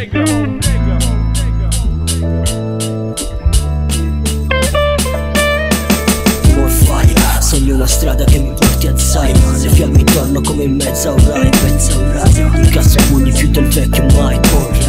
Morfaglia, sogno una strada che mi porti a Zion. Le fiamme intorno come in mezzo a un ride. Incasso i pugni più del vecchio Mike.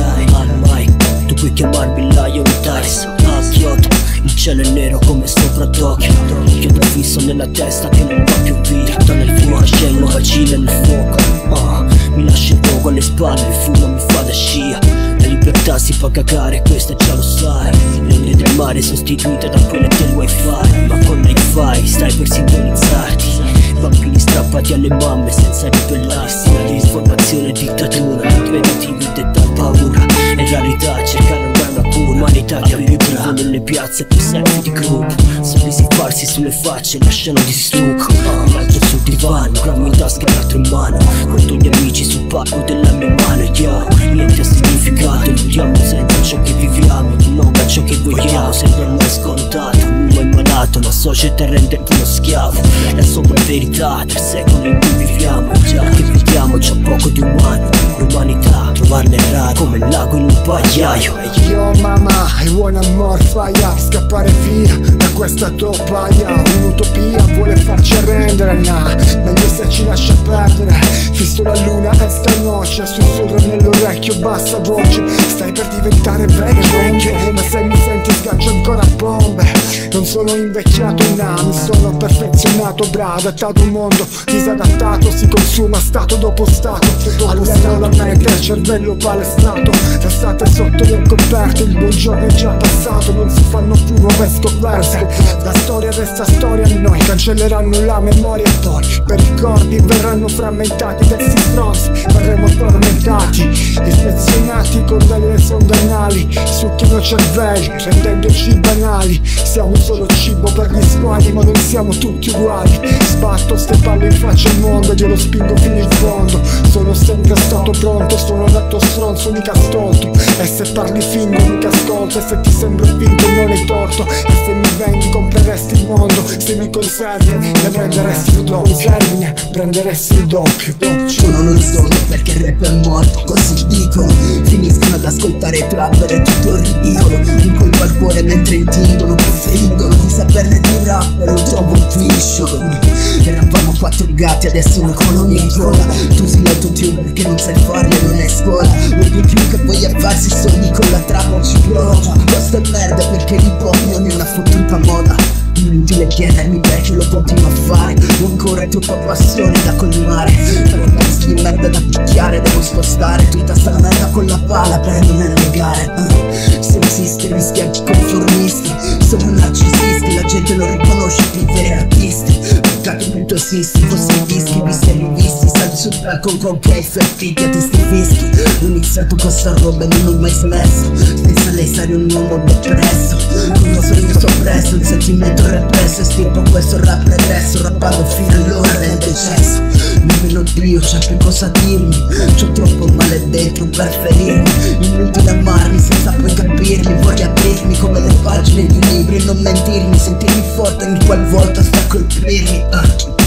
Al mic, tu puoi chiamarmi Lion Tyson. A Kyoto, il cielo è nero come sopra Tokyo. Chiodo fisso nella testa che non va più via. Sto nel fuoco, scelgo vacilla nel fuoco. Mi lascia il fuoco alle spalle, il fumo mi fa da scia. La libertà si fa cagare, questa già lo sai. Le onde del mare sostituite da quelle del wifi. Ma con l'hi-fi stai per sintonizzarti. Bambini strappati alle mamme senza ribellarsi. Informazione e dittatura, due motivi detta paura. È rarità cercare una cura. Umanità che vivono nelle piazze più selfie di gruppo. Sorrisi farsi sulle facce lasciano di stucco. Un altro sul divano, grammo in tasca e l'altro in mano. Conto gli amici sul palco della mia mano. Yo, niente ha significato, lutiamo senza ciò che viviamo. Non da ciò che vogliamo, sembra ormai scontato. Uno è malato, la società rende uno schiavo. La somma verità del secolo in cui viviamo. Già che vediamo c'è poco di umano. L'umanità, trovarne è raro come il lago in un pagliaio. Yo mama, I wanna more fire. Scappare via da questa topaia. Un'utopia vuole farci arrendere, nah. Meglio se ci lascia perdere. Fisso la luna e stanoce. Sussurro nell'orecchio, bassa voce. Stai per diventare vecchio, ma se mi senti sgancio ancora bombe. Non sono invecchiato in anni, sono perfezionato, bravo, adattato a un mondo disadattato. Si consuma stato dopo stato. Alleno la mente, cervello palestrato. Restate sotto le coperte, il buongiorno è già passato. Non si fanno più nuove scoperte. La storia resta storia di noi. Cancelleranno la memoria e poi per ricordi verranno frammentati. Dessi stronzi, verremo tormentati. Ispezionati con delle sonde anali. Succhiano cervelli, rendendoci banali. Siamo solo cibo per gli squali, ma non siamo tutti uguali. Sbatto ste palle in faccia al mondo e io lo spingo fino in fondo. Sono sempre stato pronto, sono nato stronzo, mica stolto. E se parli fingo, mica ascolto. E se ti sembro finto non hai torto. E se mi vendi compreresti il mondo. Se mi conservi ne prenderesti il doppio. Termine, prenderesti il doppio. Uno non sono perché il rap è morto, così dicono. Finiscono ad ascoltare trapper e tutto ridicolo. Un colpo al cuore mentre intingono, preferiscono di saperne di rap e lo trovo un fiscio. Eravamo quattro gatti, adesso un'economia in coda. Tu sei l'autotune che non sai farlo, non è scuola. Non di più che voglia farsi sogni con la trappa non ci prova. Questo è merda perché l'hip hop non è una fottuta moda. Inutile chiedermi perché lo continuo a fare. Ho ancora troppa passione da colmare. Per un pezzo di merda da picchiare devo spostare tutta sta merda con la pala per non annegare. Se esiste rischi anche conformisti. Sono narcisisti, la gente non riconosce più i veri artisti. Peccato punto esisti, fossi dischi visti e rivisti. Salti sul palco con che fertiti a testi fischi. Ho iniziato con sta roba e non ho mai smesso. Pensa lei sarei un uomo depresso. Conosco il mio soppresso, il sentimento represso. E stirpo questo rap regresso, rappando fino all'ora del decesso. Nemmeno Dio c'ha più cosa dirmi. C'ho troppo male dentro per ferirmi. Inutile amarmi senza poi capirmi. Voglio aprirmi come le pagine di un libro e non mentirmi. Sentirmi forte ogni qualvolta sta a colpirmi.